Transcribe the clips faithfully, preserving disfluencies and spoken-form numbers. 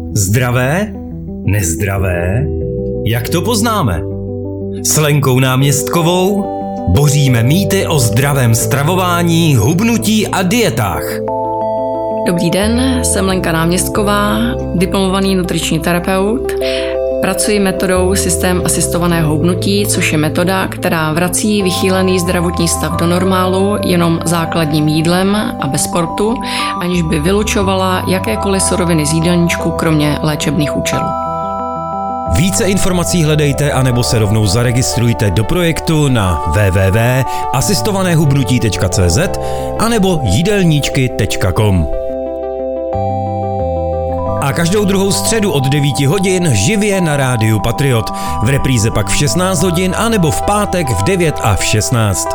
Zdravé? Nezdravé? Jak to poznáme? S Lenkou Náměstkovou boříme mýty o zdravém stravování, hubnutí a dietách. Dobrý den, jsem Lenka Náměstková, diplomovaný nutriční terapeut. Pracuji metodou systém asistovaného hubnutí, což je metoda, která vrací vychýlený zdravotní stav do normálu jenom základním jídlem a bez sportu, aniž by vylučovala jakékoliv suroviny z jídelníčku, kromě léčebných účelů. Více informací hledejte anebo se rovnou zaregistrujte do projektu na w w w tečka asistované hubnutí tečka c z anebo jídelníčky tečka com. A každou druhou středu od devíti hodin živě na rádiu Patriot. V repríze pak v šestnáct hodin anebo v pátek v devět a v šestnáct.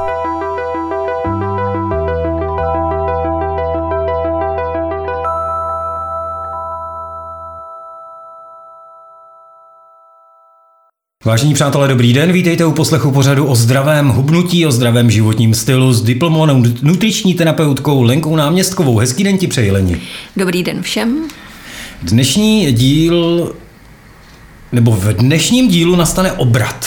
Vážení přátelé, dobrý den, vítejte u poslechu pořadu o zdravém hubnutí, o zdravém životním stylu s diplomovanou nutriční terapeutkou Lenkou Náměstkovou. Hezký den ti přeji, Leni. Dobrý den všem. Dnešní díl, nebo v dnešním dílu nastane obrat.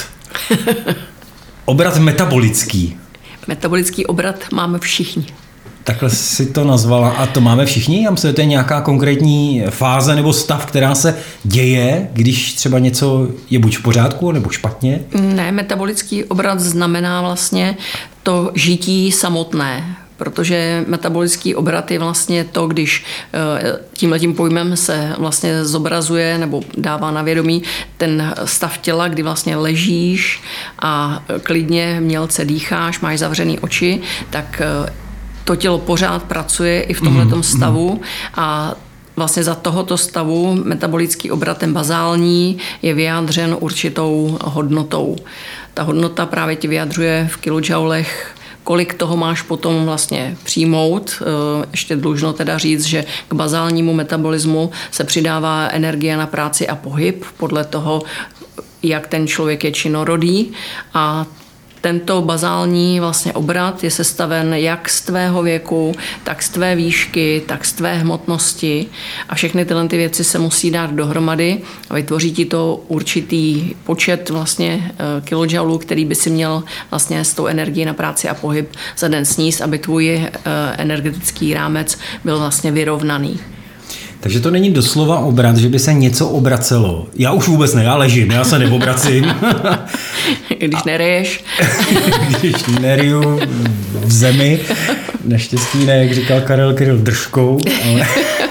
Obrat metabolický. Metabolický obrat máme všichni. Takhle si to nazvala. A to máme všichni? Já myslím, že to je nějaká konkrétní fáze nebo stav, která se děje, když třeba něco je buď v pořádku, nebo špatně? Ne, metabolický obrat znamená vlastně to žití samotné. Protože metabolický obrat je vlastně to, když tímhletím pojmem se vlastně zobrazuje nebo dává na vědomí ten stav těla, kdy vlastně ležíš a klidně mělce dýcháš, máš zavřený oči, tak to tělo pořád pracuje i v tomhletom stavu a vlastně za tohoto stavu metabolický obrat, ten bazální, je vyjádřen určitou hodnotou. Ta hodnota právě ti vyjadřuje v kilojoulech, kolik toho máš potom vlastně přijmout. Ještě dlužno teda říct, že k bazálnímu metabolismu se přidává energie na práci a pohyb podle toho, jak ten člověk je činorodý, a tento bazální vlastně obrat je sestaven jak z tvého věku, tak z tvé výšky, tak z tvé hmotnosti a všechny tyhle ty věci se musí dát dohromady a vytvoří ti to určitý počet vlastně kilojoulů, který by si měl vlastně s tou energií na práci a pohyb za den sníst, aby tvůj energetický rámec byl vlastně vyrovnaný. Takže to není doslova obrat, že by se něco obracelo. Já už vůbec ne, já ležím, já se neobracím. Když nereješ. Když neriju v zemi. Naštěstí ne, jak říkal Karel Kryl, držkou. Ale...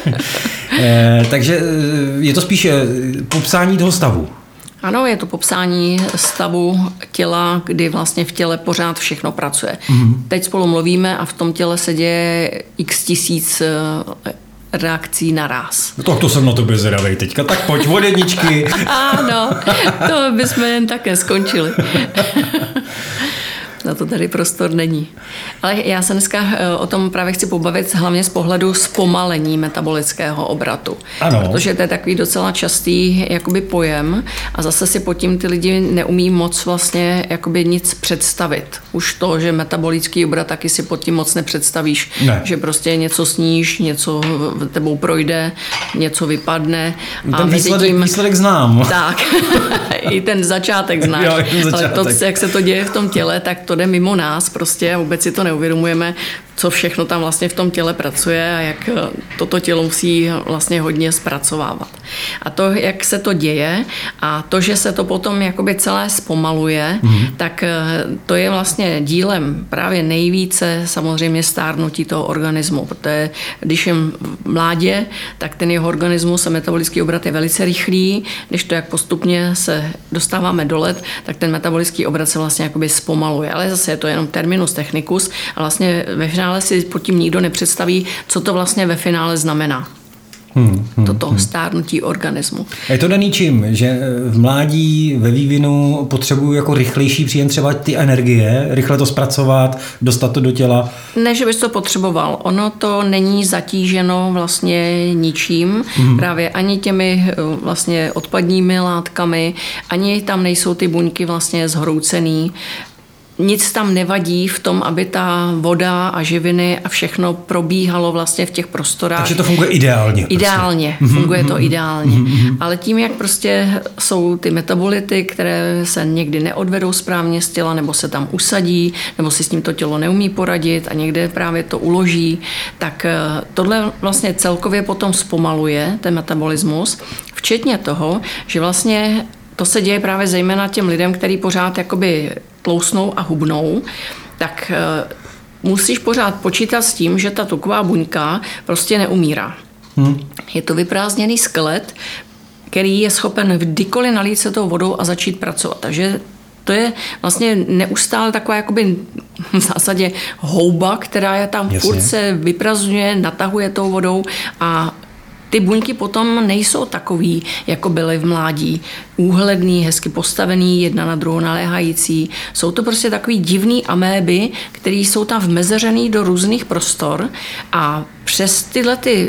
Takže je to spíše popsání toho stavu. Ano, je to popsání stavu těla, kdy vlastně v těle pořád všechno pracuje. Mm-hmm. Teď spolu mluvíme a v tom těle se děje x tisíc reakcí naraz. No tak to jsem na tobě zvědavej teďka, tak pojď od jedničky. Ano, to bychom jen také skončili. Na to tady prostor není. Ale já se dneska o tom právě chci pobavit hlavně z pohledu zpomalení metabolického obratu. Ano. Protože to je takový docela častý jakoby pojem a zase si pod tím ty lidi neumí moc vlastně jakoby nic představit. Už to, že metabolický obrat taky si pod tím moc nepředstavíš. Ne. Že prostě něco sníš, něco tebou projde, něco vypadne. A ten výsledek, tím, výsledek znám. Tak, i ten začátek znáš. Jo, ten začátek. Ale to, jak se to děje v tom těle, tak to jde mimo nás prostě a vůbec si to neuvědomujeme, co všechno tam vlastně v tom těle pracuje a jak toto tělo musí vlastně hodně zpracovávat. A to, jak se to děje a to, že se to potom jakoby celé zpomaluje, mm-hmm. tak to je vlastně dílem právě nejvíce samozřejmě stárnutí toho organismu, protože když je mládě, tak ten jeho organismus a metabolický obrat je velice rychlý, když to jak postupně se dostáváme do let, tak ten metabolický obrat se vlastně jakoby zpomaluje. Ale zase je to jenom terminus technicus a vlastně ve finále si pod tím nikdo nepředstaví, co to vlastně ve finále znamená. Hmm, hmm, toto hmm. stárnutí organismu. Je to daný čím? Že v mládí, ve vývinu potřebuju jako rychlejší příjem třeba ty energie, rychle to zpracovat, dostat to do těla? Ne, že bys to potřeboval. Ono to není zatíženo vlastně ničím, hmm. právě ani těmi vlastně odpadními látkami, ani tam nejsou ty buňky vlastně zhroucený. nic tam nevadí v tom, aby ta voda a živiny a všechno probíhalo vlastně v těch prostorách. Takže to funguje ideálně. Ideálně, prostě. Funguje to ideálně. Ale tím, jak prostě jsou ty metabolity, které se někdy neodvedou správně z těla, nebo se tam usadí, nebo si s tím to tělo neumí poradit a někde právě to uloží, tak tohle vlastně celkově potom zpomaluje ten metabolismus, včetně toho, že vlastně to se děje právě zejména těm lidem, kteří pořád jakoby tlousnou a hubnou, tak uh, musíš pořád počítat s tím, že ta tuková buňka prostě neumírá. Hmm. Je to vyprázdněný skelet, který je schopen kdykoliv nalít se tou vodou a začít pracovat. Takže to je vlastně neustále taková jakoby v zásadě houba, která je tam furt se vyprazňuje, natahuje tou vodou a ty buňky potom nejsou takový, jako byly v mládí. Úhledný, hezky postavený, jedna na druhou naléhající. Jsou to prostě takový divný améby, které jsou tam vmezeřený do různých prostor a přes tyhle ty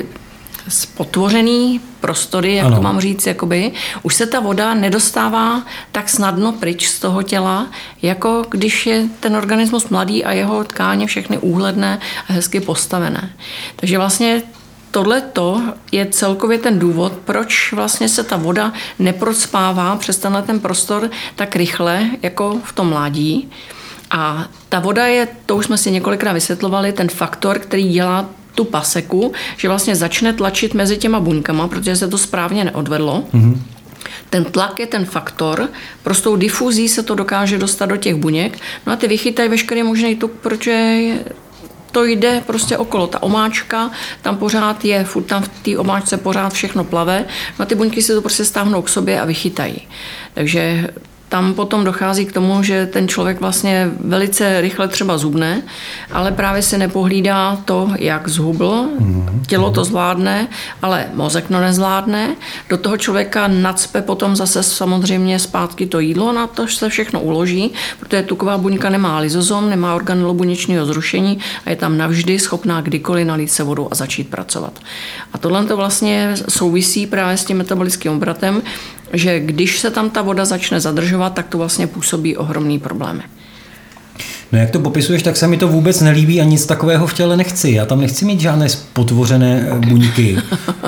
spotvořený prostory, jak ano. to mám říct, jakoby, už se ta voda nedostává tak snadno pryč z toho těla, jako když je ten organismus mladý a jeho tkáně všechny úhledné a hezky postavené. Takže vlastně tohleto je celkově ten důvod, proč vlastně se ta voda neprocpává přes tenhle ten prostor tak rychle, jako v tom mládí. A ta voda je, to už jsme si několikrát vysvětlovali, ten faktor, který dělá tu paseku, že vlastně začne tlačit mezi těma buňkama, protože se to správně neodvedlo. Mm-hmm. Ten tlak je ten faktor, prostou difuzí se to dokáže dostat do těch buněk, no a ty vychytají veškerý možný tuk, protože to jde prostě okolo. Ta omáčka tam pořád je, furt tam v té omáčce pořád všechno plave, no a ty buňky si to prostě stáhnou k sobě a vychytají. Takže tam potom dochází k tomu, že ten člověk vlastně velice rychle třeba zhubne, ale právě se nepohlídá to, jak zhubl, tělo to zvládne, ale mozek to nezvládne. Do toho člověka nacpe potom zase samozřejmě zpátky to jídlo, na to se všechno uloží, protože tuková buňka nemá lyzozom, nemá organelu buněčného zrušení a je tam navždy schopná kdykoliv nalít se vodou a začít pracovat. A tohle to vlastně souvisí právě s tím metabolickým obratem, že když se tam ta voda začne zadržovat, tak to vlastně působí ohromný problémy. No jak to popisuješ, tak se mi to vůbec nelíbí a nic takového v těle nechci. Já tam nechci mít žádné spotvořené buňky.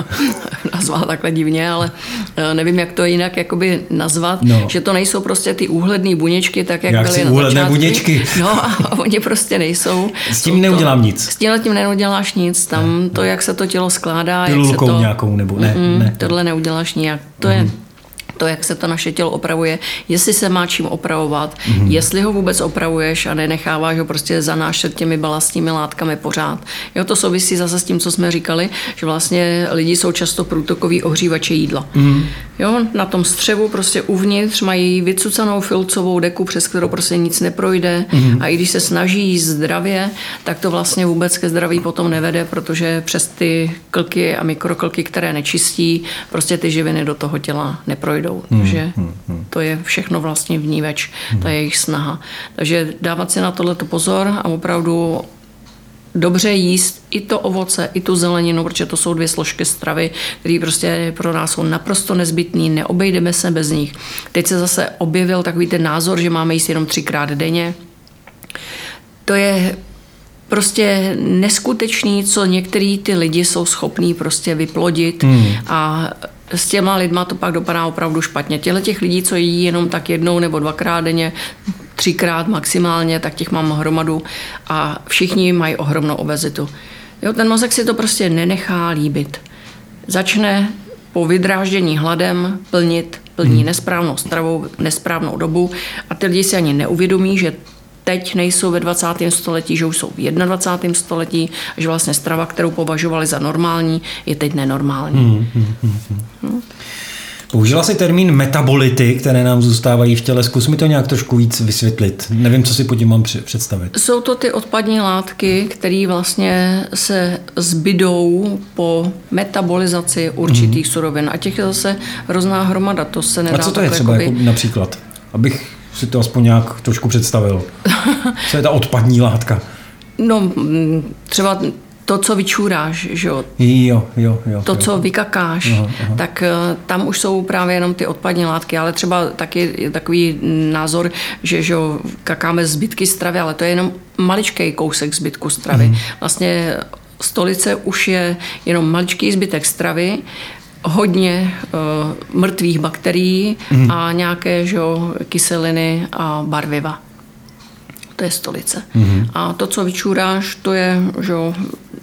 Nazval takhle divně, ale nevím, jak to jinak jakoby nazvat, no. Že to nejsou prostě ty úhledné buněčky, tak jak, jak byly na úhledné buněčky. No a oni prostě nejsou. S tím neudělám to, nic. S tímhle tím neuděláš nic. Tam ne, to, jak se to tělo skládá. Pilulkou jak se to, nějakou nebo ne. Mm, ne. Tohle neuděláš nijak. To mm. je to, jak se to naše tělo opravuje, jestli se má čím opravovat, mm. jestli ho vůbec opravuješ a nenecháváš ho prostě zanášet těmi balastními látkami pořád. Jo, to souvisí zase s tím, co jsme říkali, že vlastně lidi jsou často průtokoví ohřívače jídla. Mm. Jo, na tom střevu prostě uvnitř mají vycucanou filcovou deku, přes kterou prostě nic neprojde mm. a i když se snaží jíst zdravě, tak to vlastně vůbec ke zdraví potom nevede, protože přes ty klky a mikroklky, které nečistí, prostě ty živiny do toho těla neprojdou. Hmm, Takže hmm, hmm. to je všechno vlastně vníveč, hmm. ta jejich snaha. Takže dávat si na tohleto pozor a opravdu dobře jíst i to ovoce, i tu zeleninu, protože to jsou dvě složky stravy, které prostě pro nás jsou naprosto nezbytné, neobejdeme se bez nich. Teď se zase objevil takový ten názor, že máme jíst jenom třikrát denně. To je prostě neskutečný, co některý ty lidi jsou schopní prostě vyplodit hmm. a s těma lidma to pak dopadá opravdu špatně. Těle těch lidí, co jí jenom tak jednou nebo dvakrát denně, třikrát maximálně, tak těch mám hromadu a všichni mají ohromnou obezitu. Jo, ten mozek si to prostě nenechá líbit. Začne po vydráždění hladem plnit, plní hmm. nesprávnou stravou, nesprávnou dobu a ty lidi si ani neuvědomí, že teď nejsou ve dvacátém století, že už jsou v dvacátém prvním století, že vlastně strava, kterou považovali za normální, je teď nenormální. Hmm, hmm, hmm. Hmm. Použila jsi termín metabolity, které nám zůstávají v těle. Zkus mi to nějak trošku víc vysvětlit. Nevím, co si pod tím mám představit. Jsou to ty odpadní látky, které vlastně se zbydou po metabolizaci určitých hmm. surovin. A těch je zase hrozná hromada. To se nedá. A co to je třeba jakoby... jako například? Abych si to aspoň nějak trošku představil. Co je ta odpadní látka? No, třeba to, co vyčůráš, že jo? Jo, jo, jo. To, jo. co vykakáš, aha, aha. tak tam už jsou právě jenom ty odpadní látky, ale třeba taky je takový názor, že, že jo, kakáme zbytky stravy, ale to je jenom maličký kousek zbytku stravy. Mm. Vlastně stolice už je jenom maličký zbytek stravy, hodně uh, mrtvých bakterií mm. a nějaké, že jo, kyseliny a barviva. To je stolice. Mm. A to, co vyčůráš, to je, že jo,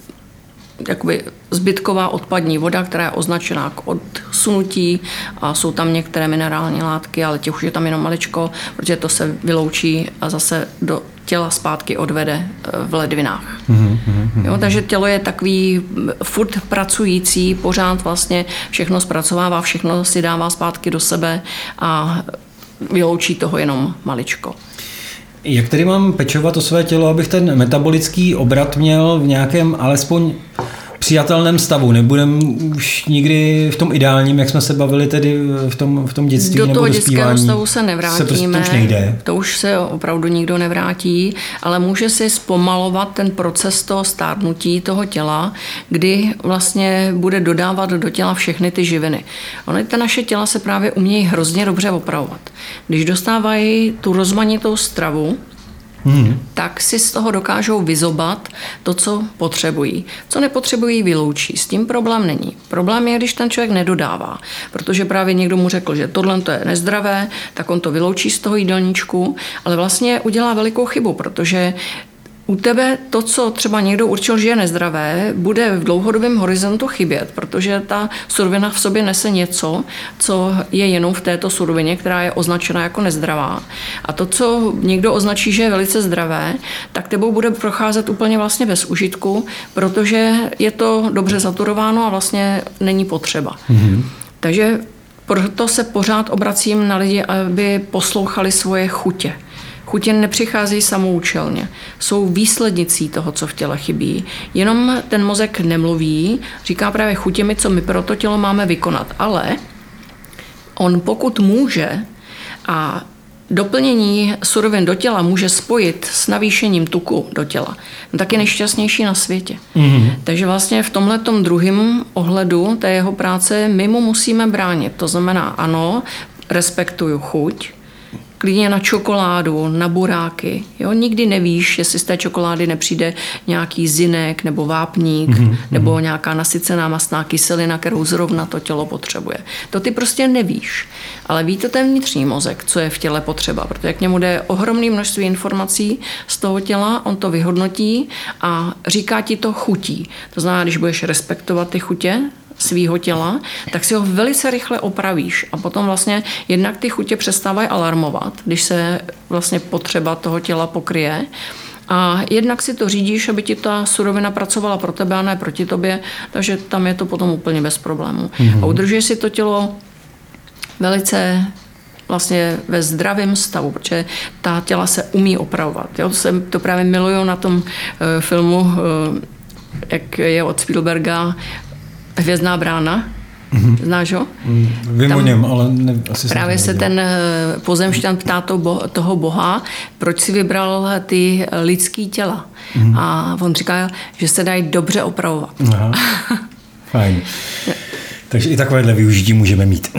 jakoby zbytková odpadní voda, která je označená k odsunutí a jsou tam některé minerální látky, ale těch už je tam jenom maličko, protože to se vyloučí a zase do těla zpátky odvede v ledvinách. Mm-hmm, mm-hmm. Jo, takže tělo je takový furt pracující, pořád vlastně všechno zpracovává, všechno si dává zpátky do sebe a vyloučí toho jenom maličko. Jak tedy mám pečovat o své tělo, abych ten metabolický obrat měl v nějakém alespoň přijatelném stavu? Nebudem už nikdy v tom ideálním, jak jsme se bavili tedy v tom, v tom dětství do nebo toho dětského stavu se nevrátíme. Se prostě, to už nejde. To už se opravdu nikdo nevrátí, ale může si zpomalovat ten proces toho stárnutí toho těla, kdy vlastně bude dodávat do těla všechny ty živiny. Ony, ta naše těla se právě umějí hrozně dobře opravovat. Když dostávají tu rozmanitou stravu, Hmm. tak si z toho dokážou vyzobat to, co potřebují. Co nepotřebují, vyloučí. S tím problém není. Problém je, když ten člověk nedodává, protože právě někdo mu řekl, že tohle to je nezdravé, tak on to vyloučí z toho jídelníčku, ale vlastně udělá velikou chybu, protože u tebe to, co třeba někdo určil, že je nezdravé, bude v dlouhodobém horizontu chybět, protože ta surovina v sobě nese něco, co je jenom v této surovině, která je označena jako nezdravá. A to, co někdo označí, že je velice zdravé, tak tebou bude procházet úplně vlastně bez užitku, protože je to dobře saturováno a vlastně není potřeba. Mm-hmm. Takže proto se pořád obracím na lidi, aby poslouchali svoje chutě. Chutě nepřicházejí samoučelně. Jsou výslednicí toho, co v těle chybí. Jenom ten mozek nemluví, říká právě chutěmi, co my pro to tělo máme vykonat. Ale on pokud může a doplnění surovin do těla může spojit s navýšením tuku do těla, no tak je nejšťastnější na světě. Mm-hmm. Takže vlastně v tomhletom druhém ohledu té jeho práce my mu musíme bránit. To znamená, ano, respektuju chuť, klidně na čokoládu, na buráky. Jo? Nikdy nevíš, jestli z té čokolády nepřijde nějaký zinek nebo vápník, mm-hmm. nebo nějaká nasycená mastná kyselina, kterou zrovna to tělo potřebuje. To ty prostě nevíš. Ale ví to ten vnitřní mozek, co je v těle potřeba, protože k němu jde ohromné množství informací z toho těla, on to vyhodnotí a říká ti to chutí. To znamená, když budeš respektovat ty chutě svýho těla, tak si ho velice rychle opravíš a potom vlastně jednak ty chutě přestávají alarmovat, když se vlastně potřeba toho těla pokryje a jednak si to řídíš, aby ti ta surovina pracovala pro tebe a ne proti tobě, takže tam je to potom úplně bez problémů. Mm-hmm. A udržuješ si to tělo velice vlastně ve zdravém stavu, protože ta těla se umí opravovat. Jo? To, se, to právě miluju na tom uh, filmu, uh, jak je od Spielberga Hvězdná brána. Mm-hmm. Znáš ho? Mm, vím o něm, ale ne, asi právě se ten pozemšťan ptá to bo, toho boha, proč si vybral ty lidský těla. Mm-hmm. A on říká, že se dají dobře opravovat. Aha. Fajn. Takže i takovéhle využití můžeme mít.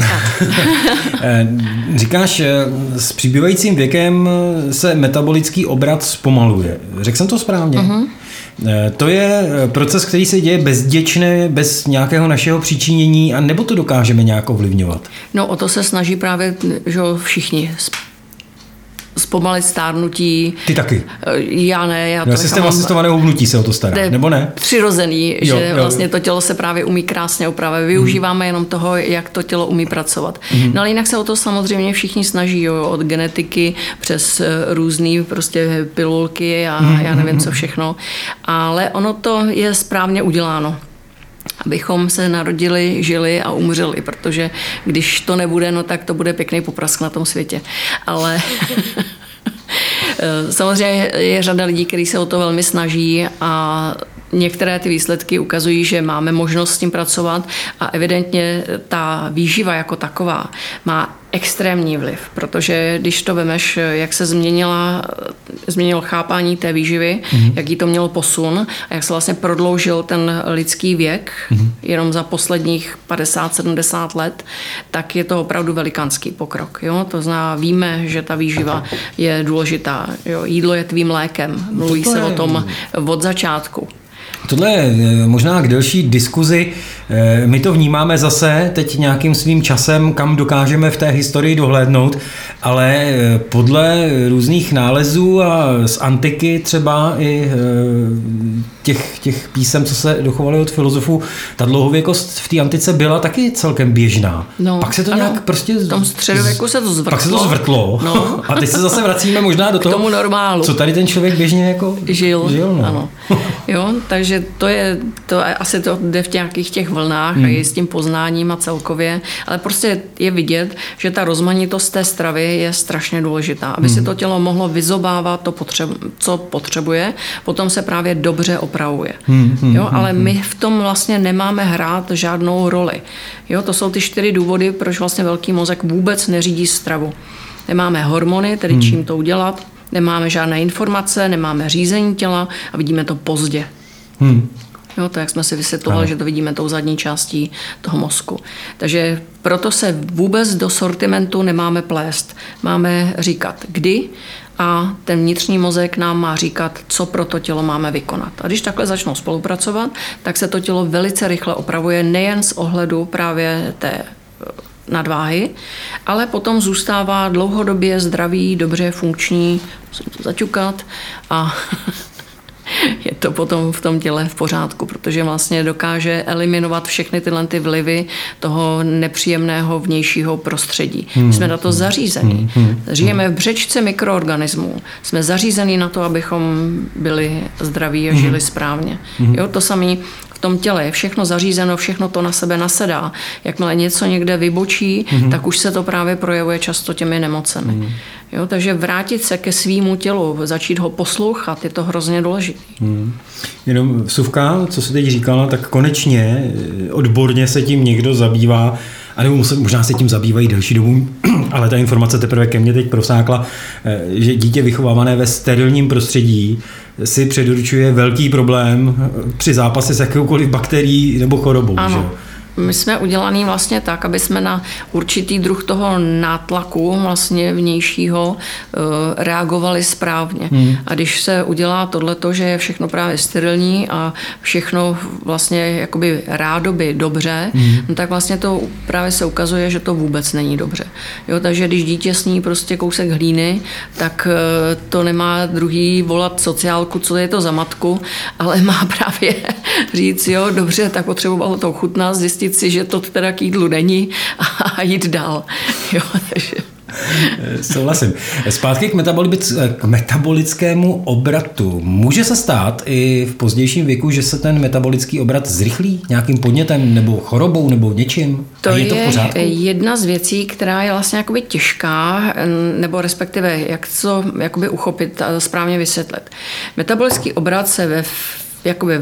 Říkáš, s přibývajícím věkem se metabolický obrat zpomaluje. Řekl jsem to správně? Uh-huh. To je proces, který se děje bezděčně, bez nějakého našeho přičinění, a nebo to dokážeme nějak ovlivňovat? No o to se snaží právě že všichni. Zpomalit stárnutí. Ty taky? Já ne. Já no, systém asistovaného hubnutí se o to stará, nebo ne? Přirozený, jo, že jo. vlastně to tělo se právě umí krásně opravit. Využíváme mm. jenom toho, jak to tělo umí pracovat. Mm. No ale jinak se o to samozřejmě všichni snaží, jo, od genetiky přes různý prostě pilulky a mm. já nevím co všechno. Ale ono to je správně uděláno. Abychom se narodili, žili a umřeli, protože když to nebude, no tak to bude pěkný poprask na tom světě. Ale samozřejmě je řada lidí, kteří se o to velmi snaží a některé ty výsledky ukazují, že máme možnost s tím pracovat a evidentně ta výživa jako taková má extrémní vliv, protože když to vemeš, jak se změnila, změnilo chápání té výživy, mm. jaký to mělo posun a jak se vlastně prodloužil ten lidský věk mm. jenom za posledních padesát sedmdesát let, tak je to opravdu velikánský pokrok. Jo? To znamená, víme, že ta výživa je důležitá. Jo? Jídlo je tvým lékem. Mluví se o tom od začátku. Tohle je možná k delší diskuzi. My to vnímáme zase teď nějakým svým časem, kam dokážeme v té historii dohlédnout, ale podle různých nálezů a z antiky třeba i těch, těch písem, co se dochovaly od filozofů, ta dlouhověkost v té antice byla taky celkem běžná. No, pak se to ano, nějak prostě... V tom středověku se to zvrtlo. Pak se to zvrtlo. No. A teď se zase vracíme možná do toho, tomu normálu. Co tady ten člověk běžně jako žil. žil no. Ano. Jo, takže to je, to asi to jde v nějakých těch vlnách hmm. a i s tím poznáním a celkově, ale prostě je vidět, že ta rozmanitost té stravy je strašně důležitá, aby hmm. si to tělo mohlo vyzobávat to, potřebu, co potřebuje, potom se právě dobře opravuje. Hmm. Jo, ale my v tom vlastně nemáme hrát žádnou roli. Jo, to jsou ty čtyři důvody, proč vlastně velký mozek vůbec neřídí stravu. Nemáme hormony, tedy hmm. čím to udělat, nemáme žádné informace, nemáme řízení těla a vidíme to pozdě. Hmm. Jo, to jak jsme si vysvětlovali, ano. že to vidíme tou zadní částí toho mozku. Takže proto se vůbec do sortimentu nemáme plést. Máme říkat kdy a ten vnitřní mozek nám má říkat, co pro to tělo máme vykonat. A když takhle začnou spolupracovat, tak se to tělo velice rychle opravuje nejen z ohledu právě té nadváhy, ale potom zůstává dlouhodobě zdravý, dobře funkční, musím to zaťukat a je to potom v tom těle v pořádku, protože vlastně dokáže eliminovat všechny tyhle ty vlivy toho nepříjemného vnějšího prostředí. Hmm. Jsme na to zařízení. Hmm. Žijeme v břečce mikroorganismů. Jsme zařízení na to, abychom byli zdraví a žili hmm. správně. Hmm. Jo, to samé v tom těle je všechno zařízeno, všechno to na sebe nasedá. Jakmile něco někde vybočí, hmm. tak už se to právě projevuje často těmi nemocemi. Hmm. Jo, takže vrátit se ke svýmu tělu, začít ho poslouchat, je to hrozně důležité. Hmm. Jenom vsuvka, co se teď říkala, tak konečně odborně se tím někdo zabývá, anebo možná se tím zabývají delší dobu, ale ta informace teprve ke mně teď prosákla, že dítě vychovávané ve sterilním prostředí si předurčuje velký problém při zápase s jakoukoliv bakterií nebo chorobou. Ano. Že? My jsme udělaný vlastně tak, aby jsme na určitý druh toho nátlaku vlastně vnějšího reagovali správně. Hmm. A když se udělá tohleto, že je všechno právě sterilní a všechno vlastně jakoby rádoby dobře, hmm. no tak vlastně to právě se ukazuje, že to vůbec není dobře. Jo, takže když dítě sní prostě kousek hlíny, tak to nemá druhý volat sociálku, co je to za matku, ale má právě říct, jo, dobře, tak potřebovalo to chutnat, zjistit si, že to teda k jídlu není a jít dál. Jo, takže... Souhlasím. Zpátky k, metabolic- k metabolickému obratu. Může se stát i v pozdějším věku, že se ten metabolický obrat zrychlí nějakým podnětem nebo chorobou nebo něčím? To je, je to v pořádku? Jedna z věcí, která je vlastně jakoby těžká, nebo respektive jak to jakoby uchopit a správně vysvětlit. Metabolický obrat se ve jakoby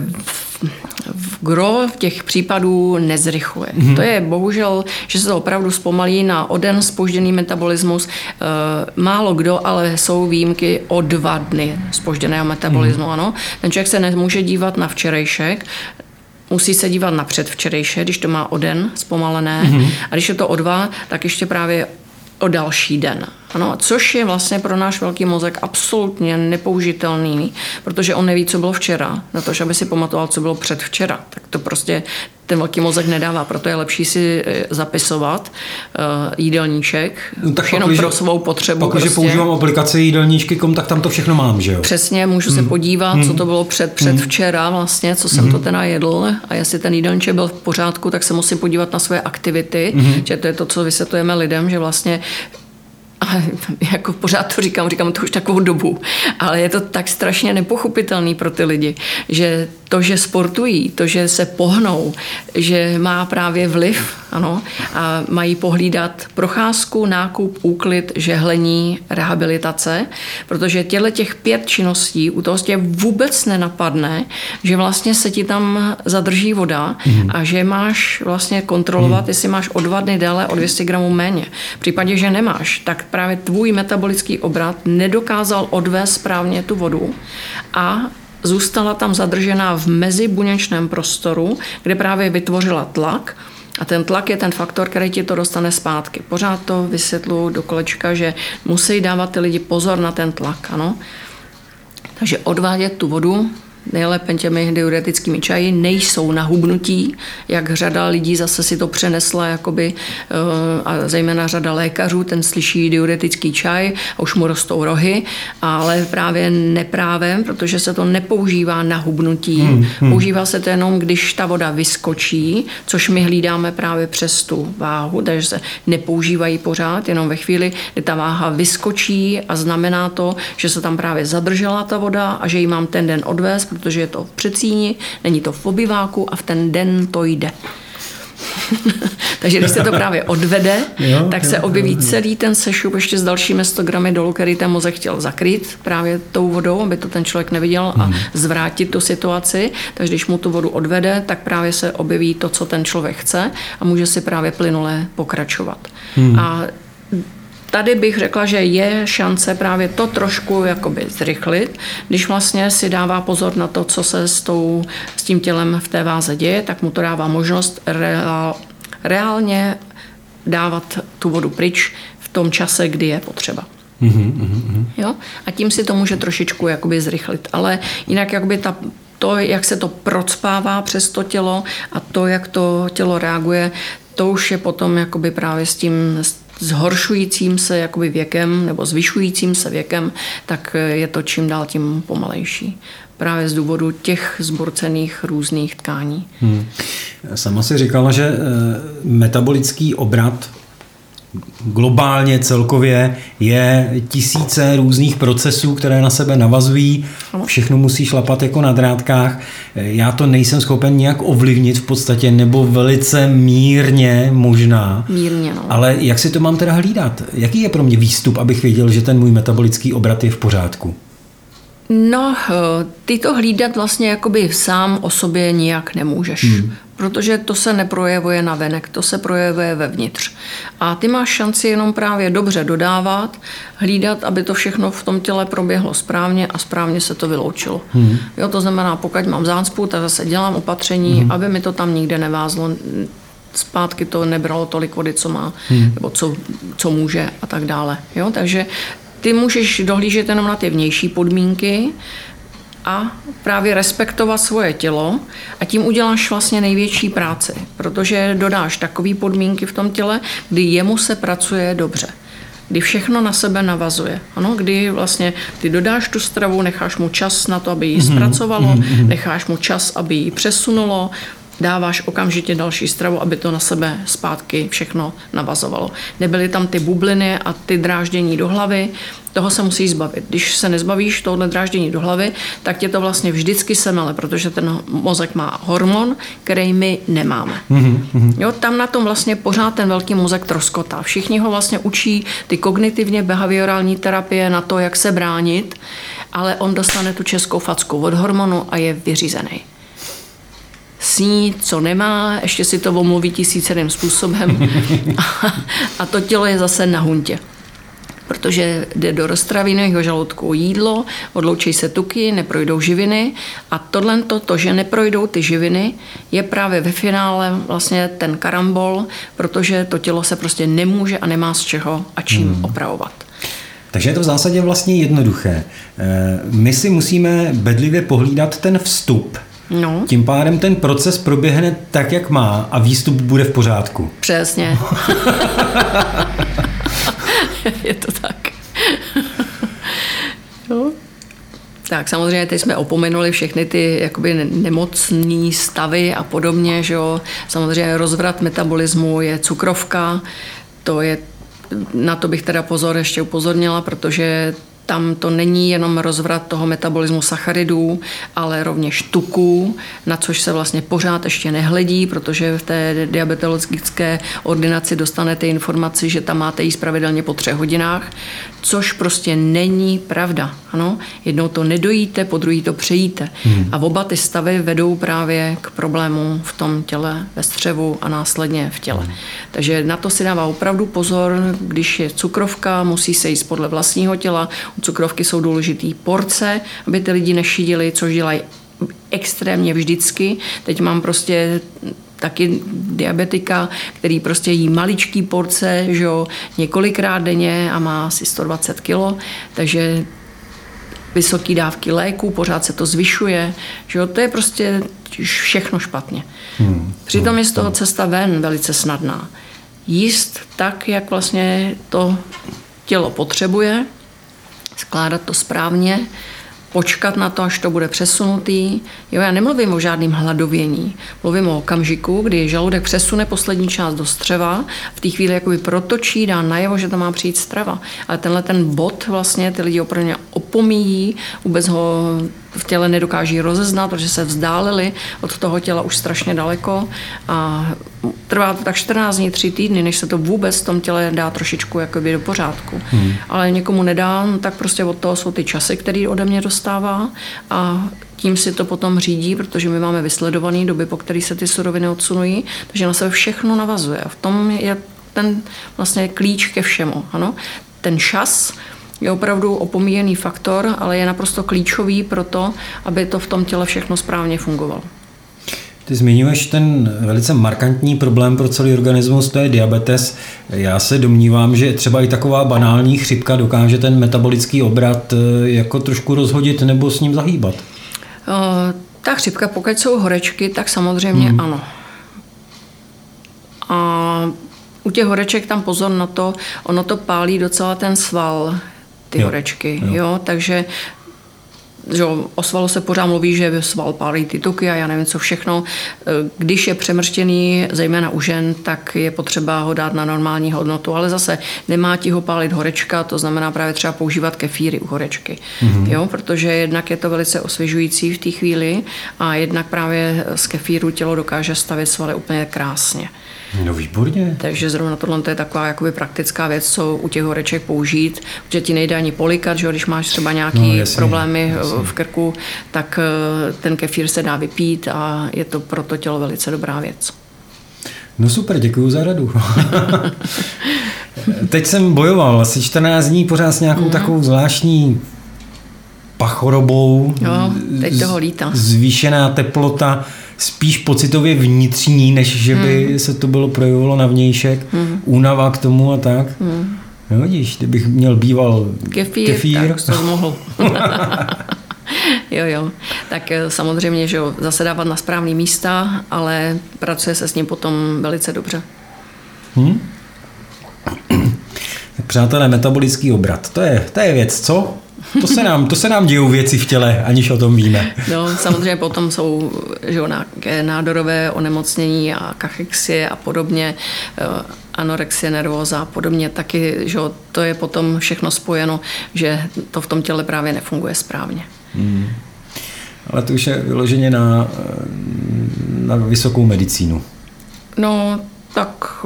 v gro v těch případů nezrychluje. Mm-hmm. To je bohužel, že se to opravdu zpomalí na o den zpožděný metabolismus. E, málo kdo, ale jsou výjimky o dva dny zpožděného metabolismu. Mm-hmm. Ano. Ten člověk se nemůže dívat na včerejšek, musí se dívat na předvčerejšek, když to má o den zpomalené. Mm-hmm. A když je to o dva, tak ještě právě o další den. Ano, což je vlastně pro náš velký mozek absolutně nepoužitelný, protože on neví, co bylo včera, na to, aby si pamatoval, co bylo předvčera. Tak to prostě ten velký mozek nedává, proto je lepší si zapisovat uh, jídelníček, no, tak jenom pak, pro svou potřebu. Pak, prostě. Když používám aplikaci jídelníčky, tak tam to všechno mám, že jo? Přesně, můžu hmm. se podívat, hmm. co to bylo před, předvčera vlastně, co jsem hmm. to teda jedl a jestli ten jídelníček byl v pořádku, tak se musím podívat na své aktivity, hmm. že to je to, co vysvětlujeme lidem, že vlastně A jako pořád to říkám, říkám to už takovou dobu, ale je to tak strašně nepochopitelný pro ty lidi, že to, že sportují, to, že se pohnou, že má právě vliv, ano, a mají pohlídat procházku, nákup, úklid, žehlení, rehabilitace, protože těchto těch pět činností u toho tě vůbec nenapadne, že vlastně se ti tam zadrží voda mm. a že máš vlastně kontrolovat, mm. jestli máš o dva dny déle o dvě stě gramů méně. V případě, že nemáš, tak právě tvůj metabolický obrat nedokázal odvést správně tu vodu a zůstala tam zadržená v mezibuněčném prostoru, kde právě vytvořila tlak. A ten tlak je ten faktor, který ti to dostane zpátky. Pořád to vysvětluji do kolečka, že musí dávat ty lidi pozor na ten tlak. Ano? Takže odvádět tu vodu nejlépe těmi diuretickými čaji, nejsou na hubnutí, jak řada lidí zase si to přenesla, jakoby, a zejména řada lékařů, ten slyší diuretický čaj a už mu rostou rohy, ale právě neprávem, protože se to nepoužívá na hubnutí. Hmm, hmm. Používá se to jenom, když ta voda vyskočí, což my hlídáme právě přes tu váhu, takže se nepoužívají pořád, jenom ve chvíli, kdy ta váha vyskočí a znamená to, že se tam právě zadržela ta voda a že ji mám ten den odvést, protože je to v předsíni, není to v obyváku a v ten den to jde. Takže když se to právě odvede, jo, tak jo, se objeví jo, jo. celý ten sešup ještě s dalšími sto gramy dolů, který ten mozek chtěl zakrýt právě tou vodou, aby to ten člověk neviděl a hmm. zvrátit tu situaci. Takže když mu tu vodu odvede, tak právě se objeví to, co ten člověk chce a může si právě plynule pokračovat. Hmm. A tady bych řekla, že je šance právě to trošku jakoby zrychlit. Když vlastně si dává pozor na to, co se s, tou, s tím tělem v té váze děje, tak mu to dává možnost reál, reálně dávat tu vodu pryč v tom čase, kdy je potřeba. Mm-hmm, mm-hmm. Jo? A tím si to může trošičku jakoby zrychlit. Ale jinak jakoby ta, to, jak se to procpává přes to tělo a to, jak to tělo reaguje, to už je potom jakoby právě s tím zhoršujícím se jakoby věkem nebo zvyšujícím se věkem, tak je to čím dál tím pomalejší. Právě z důvodu těch zborcených různých tkání. Hmm. Sama si říkala, že metabolický obrat globálně celkově je tisíce různých procesů, které na sebe navazují. Všechno musí šlapat jako na drátkách. Já to nejsem schopen nějak ovlivnit v podstatě, nebo velice mírně možná. Mírně, no. Ale jak si to mám teda hlídat? Jaký je pro mě výstup, abych věděl, že ten můj metabolický obrat je v pořádku? No, ty to hlídat vlastně jakoby sám o sobě nijak nemůžeš. Hmm. Protože to se neprojevuje na venek, to se projevuje vevnitř. A ty máš šanci jenom právě dobře dodávat, hlídat, aby to všechno v tom těle proběhlo správně a správně se to vyloučilo. Hmm. Jo, to znamená, pokud mám zácpu, tak zase dělám opatření, hmm. aby mi to tam nikde nevázlo. Zpátky to nebralo tolik vody, co má, hmm. nebo co, co může a tak dále. Jo, takže ty můžeš dohlížet jenom na ty vnější podmínky a právě respektovat svoje tělo a tím uděláš vlastně největší práci, protože dodáš takové podmínky v tom těle, kdy jemu se pracuje dobře, kdy všechno na sebe navazuje. Ano, kdy vlastně ty dodáš tu stravu, necháš mu čas na to, aby ji zpracovalo, mm-hmm. necháš mu čas, aby ji přesunulo, dáváš okamžitě další stravu, aby to na sebe zpátky všechno navazovalo. Nebyly tam ty bubliny a ty dráždění do hlavy, toho se musíš zbavit. Když se nezbavíš tohle dráždění do hlavy, tak tě to vlastně vždycky semele, protože ten mozek má hormon, který my nemáme. Mm-hmm. Jo, tam na tom vlastně pořád ten velký mozek troskotá. Všichni ho vlastně učí ty kognitivně behaviorální terapie na to, jak se bránit, ale on dostane tu českou facku od hormonu a je vyřízený. Sní, co nemá, ještě si to omluví tisíc jeden způsobem a, a to tělo je zase na huntě. Protože jde do roztravinového žaludku jídlo, odloučí se tuky, neprojdou živiny a tohle, to, to, že neprojdou ty živiny, je právě ve finále vlastně ten karambol, protože to tělo se prostě nemůže a nemá z čeho a čím hmm. opravovat. Takže je to v zásadě vlastně jednoduché. My si musíme bedlivě pohlídat ten vstup. No. Tím pádem ten proces proběhne tak, jak má a výstup bude v pořádku. Přesně. Je to tak. No. Tak samozřejmě teď jsme opomenuli všechny ty jakoby nemocný stavy a podobně, že jo. Samozřejmě rozvrat metabolismu je cukrovka, to je na to bych teda pozor ještě upozornila, protože tam to není jenom rozvrat toho metabolismu sacharidů, ale rovněž tuků, na což se vlastně pořád ještě nehledí, protože v té diabetologické ordinaci dostanete informaci, že tam máte jíst pravidelně po třech hodinách, což prostě není pravda. Ano? Jednou to nedojíte, po druhý to přejíte. Hmm. A oba ty stavy vedou právě k problému v tom těle, ve střevu a následně v těle. Hmm. Takže na to si dává opravdu pozor, když je cukrovka, musí se jíst podle vlastního těla. U cukrovky jsou důležitý porce, aby ty lidi nešidili, což dělají extrémně vždycky. Teď mám prostě taky diabetika, který prostě jí maličký porce, že jo, několikrát denně a má asi sto dvacet kilo, takže vysoké dávky léku, pořád se to zvyšuje, že jo, to je prostě všechno špatně. Hmm. Přitom je z toho cesta ven velice snadná. Jíst tak, jak vlastně to tělo potřebuje, skládat to správně, počkat na to, až to bude přesunutý. Jo, já nemluvím o žádném hladovění. Mluvím o okamžiku, kdy žaludek přesune poslední část do střeva, v té chvíli jakoby protočí, dá najevo, že tam má přijít strava. Ale tenhle ten bod vlastně ty lidi opravdu opomíjí, vůbec ho v těle nedokáží rozeznat, protože se vzdálili od toho těla už strašně daleko a trvá to tak čtrnáct dní, tři týdny, než se to vůbec v tom těle dá trošičku jakoby do pořádku. Hmm. Ale někomu nedá, tak prostě od toho jsou ty časy, který ode mě dostává a tím si to potom řídí, protože my máme vysledované doby, po kterých se ty suroviny odsunují, takže na sebe všechno navazuje. A v tom je ten vlastně klíč ke všemu. Ano? Ten čas je opravdu opomíjený faktor, ale je naprosto klíčový pro to, aby to v tom těle všechno správně fungovalo. Ty zmiňuješ ten velice markantní problém pro celý organismus, to je diabetes. Já se domnívám, že třeba i taková banální chřipka dokáže ten metabolický obrat jako trošku rozhodit nebo s ním zahýbat. Uh, ta chřipka, pokud jsou horečky, tak samozřejmě hmm. ano. A u těch horeček tam pozor na to, ono to pálí docela ten sval, ty jo, horečky, jo. Jo, takže že o svalu se pořád mluví, že sval pálí ty tuky a já nevím co všechno. Když je přemrštěný, zejména u žen, tak je potřeba ho dát na normální hodnotu, ale zase nemá ti ho pálit horečka, to znamená právě třeba používat kefíry u horečky, mm-hmm. jo, protože jednak je to velice osvěžující v té chvíli a jednak právě z kefíru tělo dokáže stavět svaly úplně krásně. No výborně. Takže zrovna tohle je taková jakoby praktická věc, co u těch horeček použít, protože ti nejde ani polikat, že když máš třeba nějaké no, problémy jasně. v krku, tak ten kefír se dá vypít a je to pro to tělo velice dobrá věc. No super, děkuju za radu. Teď jsem bojoval asi čtrnáct dní pořád s nějakou mm. takovou zvláštní pachorobou. Jo, teď toho lítá. Zvýšená teplota, spíš pocitově vnitřní, než že by mm. se to bylo projevilo na vnějšek. Mm. Únava k tomu a tak. Mm. No vidíš, kdybych měl býval kefír, kefír. tak to mohl. jo, jo. Tak samozřejmě, že jo, zase dávat na správný místa, ale pracuje se s ním potom velice dobře. Hmm? Tak přátelé, metabolický obrat, to je, to je věc, co? To se nám, to se nám dějou věci v těle, aniž o tom víme. No, samozřejmě potom jsou že jo, nádorové onemocnění a kachexie a podobně, anorexie nervóza a podobně, taky, že jo, to je potom všechno spojeno, že to v tom těle právě nefunguje správně. Hmm. Ale to už je vyloženě na, na vysokou medicínu. No, tak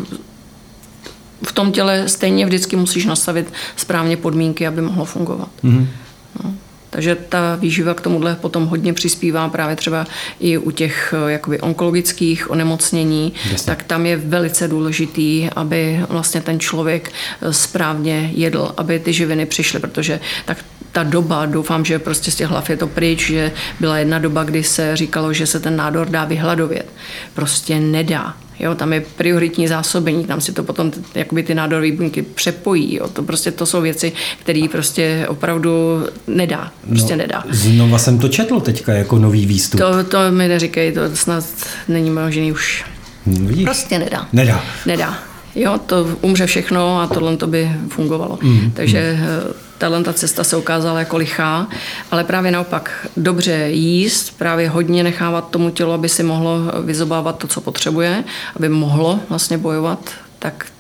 v tom těle stejně vždycky musíš nastavit správně podmínky, aby mohlo fungovat. Mm-hmm. No. Takže ta výživa k tomuhle potom hodně přispívá právě třeba i u těch jakoby onkologických onemocnění, Jasně. tak tam je velice důležitý, aby vlastně ten člověk správně jedl, aby ty živiny přišly, protože tak ta doba, doufám, že prostě z těch hlav je to pryč, že byla jedna doba, kdy se říkalo, že se ten nádor dá vyhladovět. Prostě nedá. Jo, tam je prioritní zásobení, tam si to potom jakoby ty nádorové buňky přepojí. Jo. To prostě to jsou věci, které prostě opravdu nedá. Prostě no, nedá. Znova jsem to četl teďka jako nový výstup. To, to mi neříkej, to snad není možný už. Vidíš? Prostě nedá. Nedá. Nedá. Jo, to umře všechno a tohle to by fungovalo. Mm, Takže mm. tahle ta cesta se ukázala jako lichá, ale právě naopak dobře jíst, právě hodně nechávat tomu tělu, aby si mohlo vyzobávat to, co potřebuje, aby mohlo vlastně bojovat, tak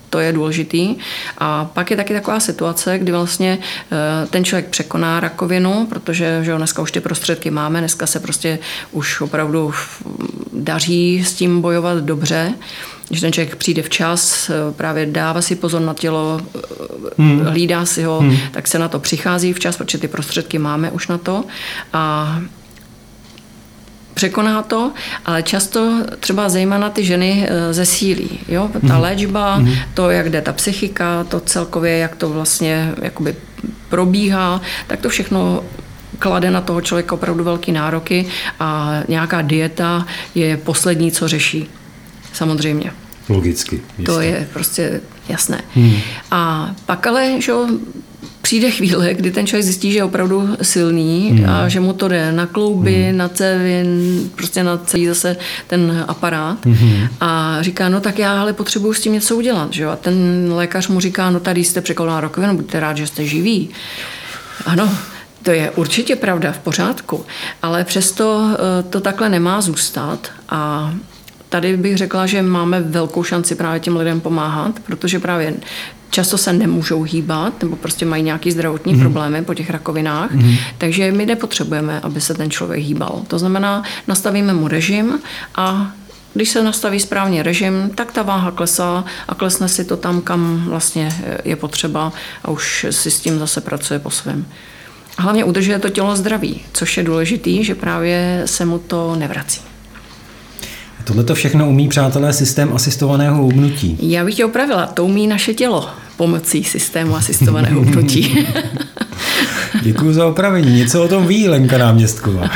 To je důležitý. A pak je taky taková situace, kdy vlastně ten člověk překoná rakovinu, protože že dneska už ty prostředky máme, dneska se prostě už opravdu daří s tím bojovat dobře. Když ten člověk přijde včas, právě dává si pozor na tělo, hmm. hlídá si ho, hmm. tak se na to přichází včas, protože ty prostředky máme už na to. A překoná to, ale často třeba zejména ty ženy zesílí. Jo? Ta mm. léčba, mm. to, jak jde ta psychika, to celkově, jak to vlastně jakoby probíhá, tak to všechno klade na toho člověka opravdu velký nároky a nějaká dieta je poslední, co řeší. Samozřejmě. Logicky. Jistě. To je prostě jasné. Mm. A pak ale, že přijde chvíle, kdy ten člověk zjistí, že je opravdu silný mm. a že mu to jde na klouby, mm. na cévy, prostě na celý zase ten aparát. Mm. A říká, no tak já ale potřebuju s tím něco udělat. Že? A ten lékař mu říká, no tady jste překonala rakovinu, buďte rád, že jste živý. Ano, to je určitě pravda, v pořádku. Ale přesto to takhle nemá zůstat a tady bych řekla, že máme velkou šanci právě těm lidem pomáhat, protože právě často se nemůžou hýbat nebo prostě mají nějaké zdravotní mm. problémy po těch rakovinách, mm. takže my nepotřebujeme, aby se ten člověk hýbal. To znamená, nastavíme mu režim a když se nastaví správně režim, tak ta váha klesá a klesne si to tam, kam vlastně je potřeba a už si s tím zase pracuje po svém. A hlavně udržuje to tělo zdraví, což je důležitý, že právě se mu to nevrací. Tohle to všechno umí, přátelé, systém asistovaného hubnutí. Já bych tě opravila, to umí naše tělo pomocí systému asistovaného hubnutí. Děkuju za opravení. Něco o tom ví Lenka Náměstková.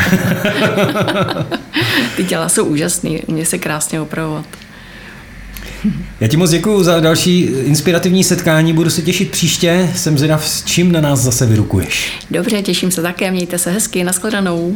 Ty těla jsou úžasný, mě se krásně opravovat. Já ti moc děkuju za další inspirativní setkání, budu se těšit příště, jsem zvědav, s čím na nás zase vyrukuješ. Dobře, těším se také, mějte se hezky, nashledanou.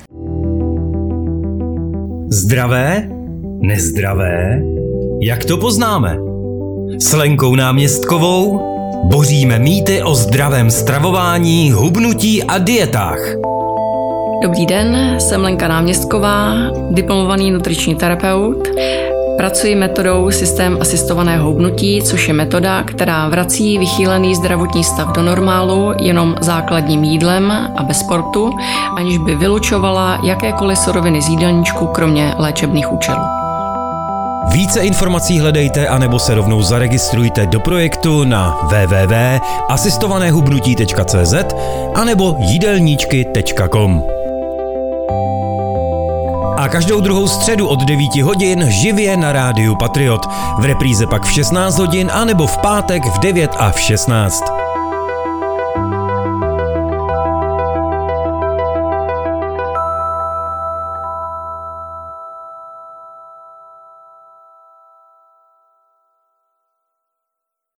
Zdravé? Nezdravé? Jak to poznáme? S Lenkou Náměstkovou boříme mýty o zdravém stravování, hubnutí a dietách. Dobrý den, jsem Lenka Náměstková, diplomovaný nutriční terapeut. Pracuji metodou systém asistovaného hubnutí, což je metoda, která vrací vychýlený zdravotní stav do normálu jenom základním jídlem a bez sportu, aniž by vylučovala jakékoliv suroviny z jídelníčku, kromě léčebných účelů. Více informací hledejte anebo se rovnou zaregistrujte do projektu na w w w tečka asistovanéhubnutí tečka c z anebo jídelníčky tečka com. A každou druhou středu od devíti hodin živě na rádiu Patriot. V repríze pak v šestnáct hodin anebo v pátek v devět a v šestnáct.